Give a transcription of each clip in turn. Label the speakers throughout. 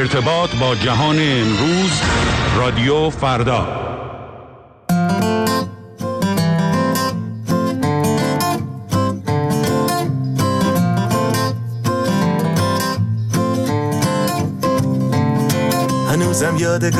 Speaker 1: ارتباط با جهان امروز، رادیو فردا.
Speaker 2: هنوزم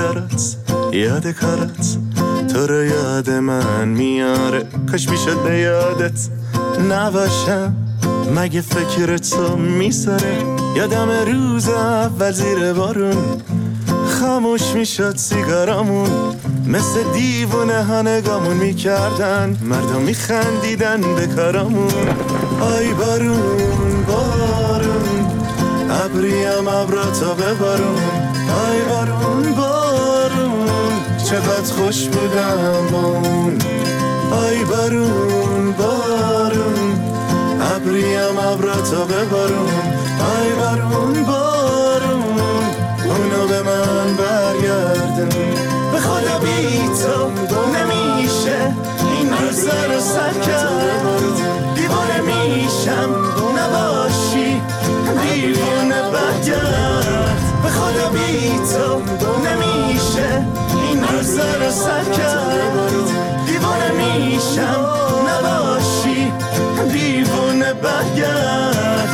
Speaker 2: یادگارت تو رو یاد من میاره. کاش میشد به یادت نباشم، مگه فکر تو میساره. یادم روز اول زیر بارون خاموش میشد سیگارامون، مثل دیوونه ها نگامون میکردن، مردم میخندیدن به کارامون. آی بارون بارون، ابریم ابراتا ببارون. آی بارون بارون، چقدر خوش بودم با اون. آی بارون بارون، ابریم ابراتا ببارون. آی بارون بارون، اونو به من برگردون. به خدا بی تو نمیشه این روزا رو سر کرد. دیوانه میشم نباشی دیوانه برگرد. به خدا بی تو نمیشه این روزا رو سر کرد. دیوانه میشم نباشی دیوانه برگرد.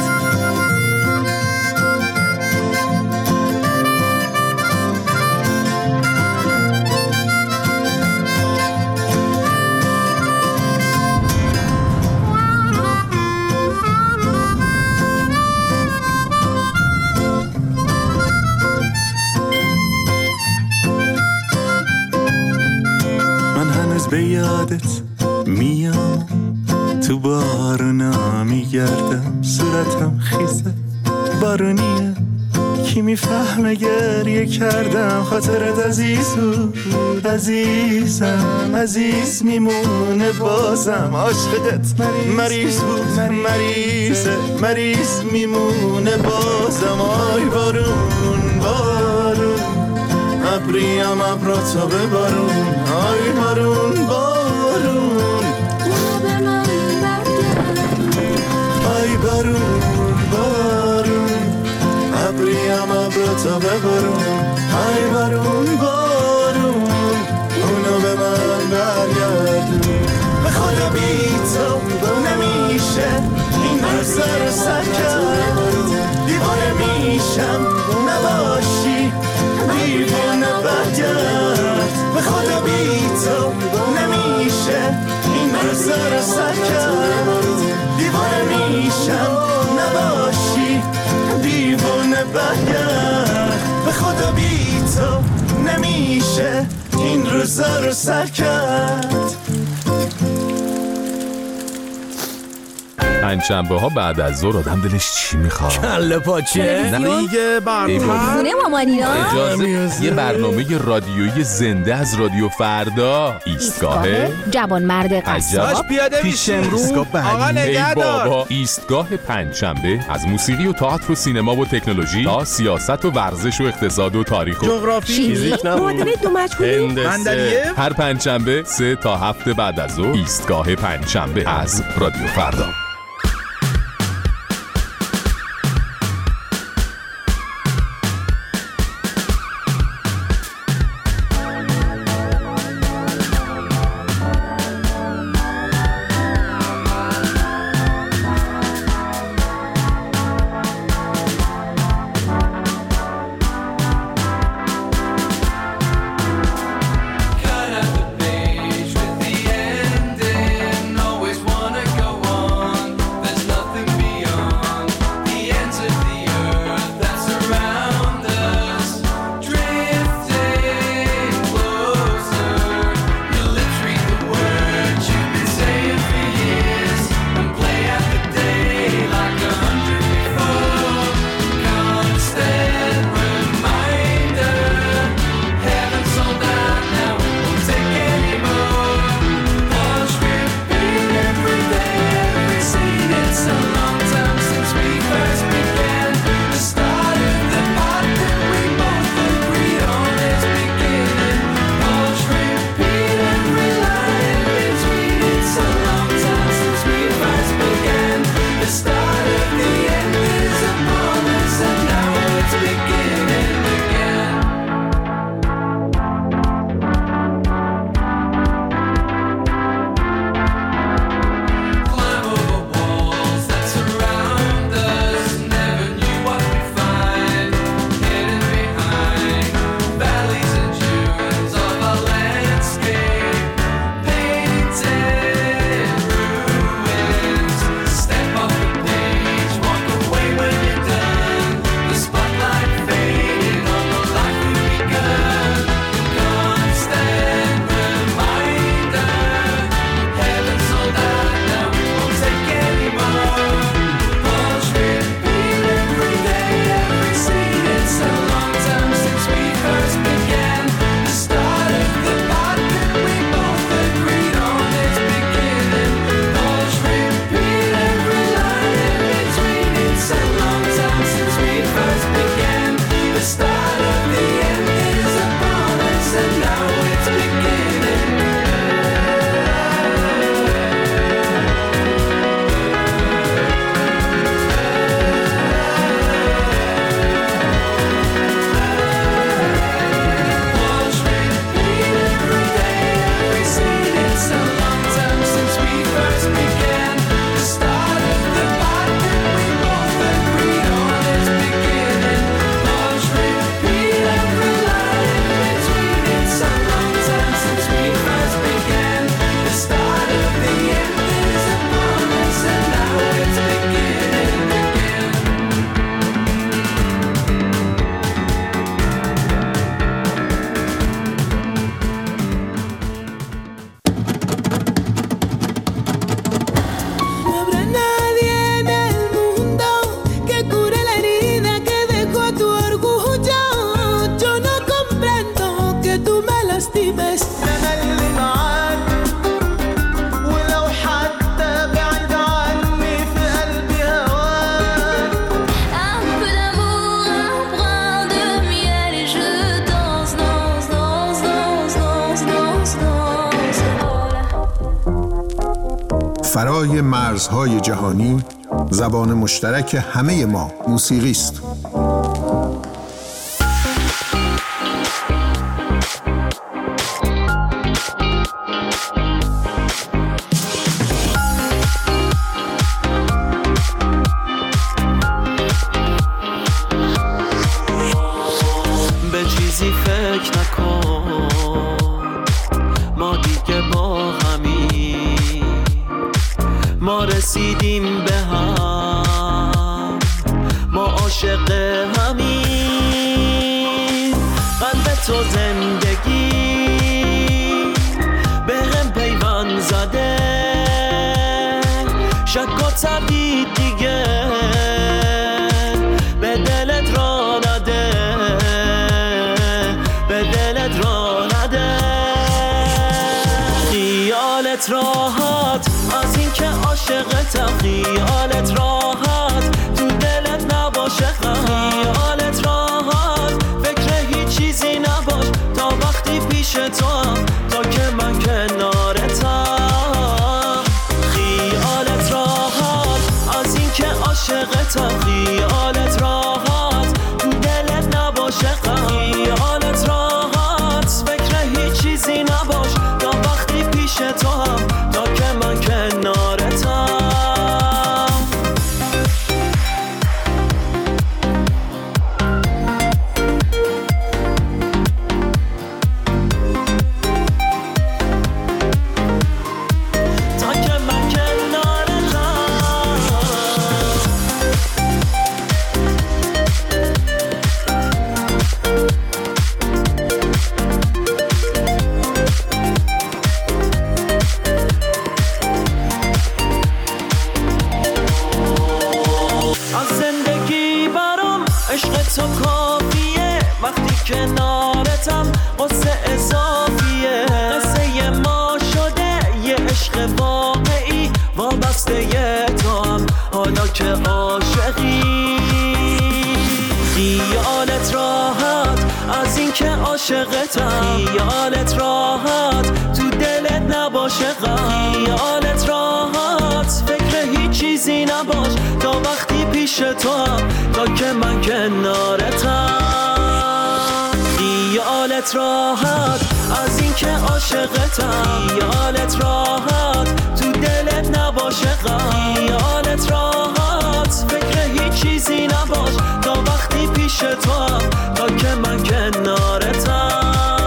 Speaker 2: به یادت میام، تو بارونا میگردم، صورتم خیزه بارونیه. کی میفهمه گریه کردم، خاطرت عزیز بود عزیزم، عزیز میمونه بازم. عاشقت مریض بود مریض میمونه بازم. آی بارون بارون، ابریم ابراتا ببارون. آی بارون بارون، آی بارون بارون، ابریم ابراتا ببارون. آی بارون بارون، اونو به من برگردون. به خدا بی تو نمیشه این روزا رو سر کرد. دیوانه میشم نباشی دیوانه برگرد. به خدا بی تو نمیشه این روزا رو سر کرد. دیوانه میشم نباشی دیوانه برگرد. به خدا بی تو نمیشه این روزا رو سر کرد.
Speaker 3: پنجشنبه ها بعد از ظهر آدم دلش چی میخواد؟
Speaker 4: کله پاچه؟
Speaker 3: نه
Speaker 4: دیگه
Speaker 5: خونه مامانینا.
Speaker 3: اجازه یه برنامه رادیویی زنده از رادیو فردا. ایستگاه
Speaker 5: جوانمرد قصاب.
Speaker 4: پیاده میشیم آقا نگهدار.
Speaker 3: بابا، ایستگاه پنجشنبه از موسیقی و تئاتر و سینما و تکنولوژی تا سیاست و ورزش و اقتصاد و تاریخ و
Speaker 4: جغرافی، فیزیک،
Speaker 5: معادله دو مجهولی،
Speaker 4: هندسه.
Speaker 3: هر پنجشنبه 3 تا 7 بعد از ظهر. ایستگاه پنجشنبه از رادیو فردا.
Speaker 6: Cut out the page with the ending. Always wanna go on. فرای مرزهای جهانی زبان مشترک همه ما موسیقی است.
Speaker 2: به چیزی فکر نکن، ما دیگه با همیم، ما رسیدیم به هم، ما عاشق همیم. قلب تو زندگی به هم پیوند زده، شک و تردید دیگه به دلت را نده، به دلت را نده. خیالت راحت از این که عاشقتم، خیالت راحت تو دلت نباشه غم، خیالت راحت فکر هیچ چیزی نباش تا وقتی پیش تو هم، تا که من کنارتم. خیالت راحت از این که عاشقتم، خیالت راحت تو دلت نباشه غم، خیالت راحت فکر هیچ چیزی نباش تا وقتی پیش تو هم، تا که من کنارتم. تا که من کنارتم. از زندگی برام عشق تو کافیه، وقتی کنارتم قصه اضافیه. قصه ما شده یه عشق واقعی، وابسته تو هم حالا که عاشقی. خیالت راحت از این که عاشقتم، خیالت راحت تو دلت نباشه غم، خیالت راحت فکر هیچ چیزی نباش تا وقتی پیش تو هم، تا که من کنارتم. خیالت راحت از این که عاشقتم، خیالت راحت تو دلت نباشه غم، خیالت راحت فکر هیچ چیزی نباش تا وقتی پیش تو هم، تا که من کنارتم.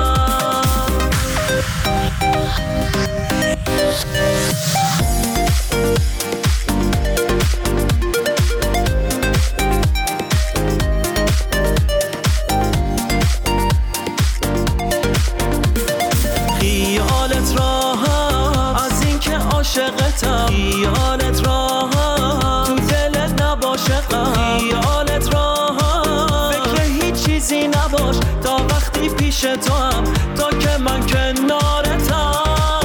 Speaker 2: خیالت راحت از این که عاشقتم، خیالت راحت تو دلت نباشه غم، خیالت راحت فکر هیچ چیزی نباش تا وقتی پیش تو هم، تا که من کنارتم.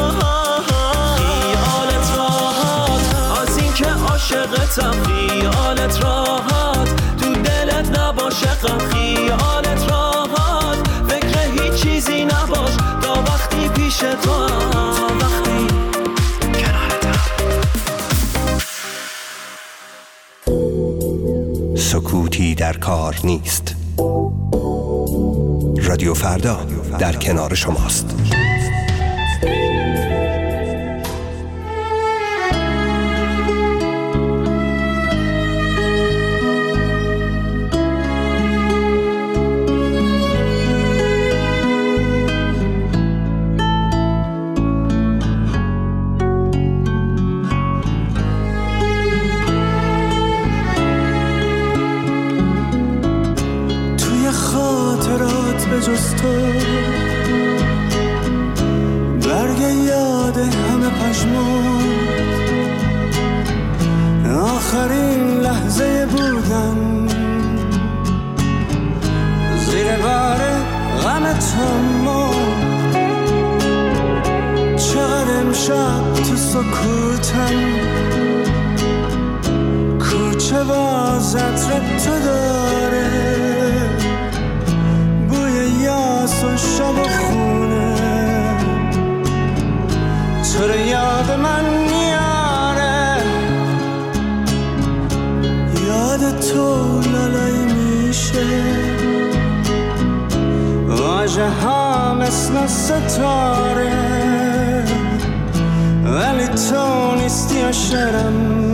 Speaker 2: خیالت راحت از این که عاشقتم، خیالت راحت تو دلت نباشه غم، خیالت راحت فکر هیچ چیزی نباش تا وقتی پیش تو هم، تا وقتی کنارتم.
Speaker 7: سکوتی در کار نیست. رادیو فردا در کنار شماست.
Speaker 2: توی خاطرات به جز تو برگ یاد همه پشمون، آخرین لحظه بودم زیر بار غم تو مرد. چقدر امشب تو سکوتم، کوچه باز عطر تو داره، بوی یاس و شب و خونه، تو رو یاد من میاره. واژه ها مثل ستاره ولی تو نیستی و شرم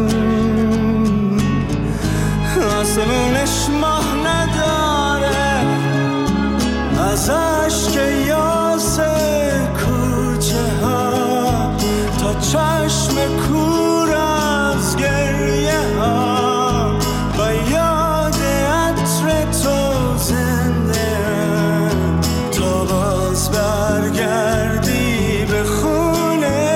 Speaker 2: آسمونش ماه نداره از عشق یاسه کوچه ها تا چشم کور از گریه ها با یاد عطر تو زنده تا باز برگردی به خونه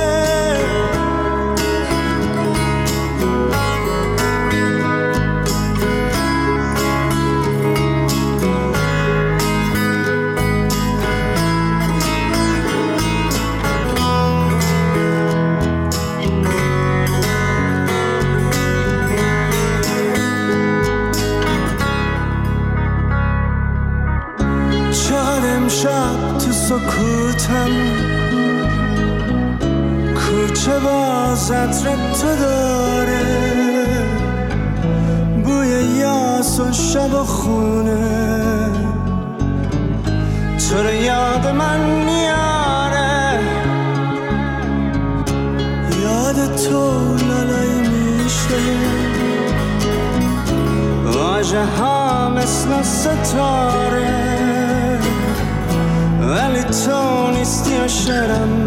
Speaker 2: شب تو سکوتم کوچه باز عطر تو داره بوی یاس و شب و خونه تو رو یاد من میاره یاد تو لالای میشه واژه ها مثل ستاره ولی تو نیستی و شرم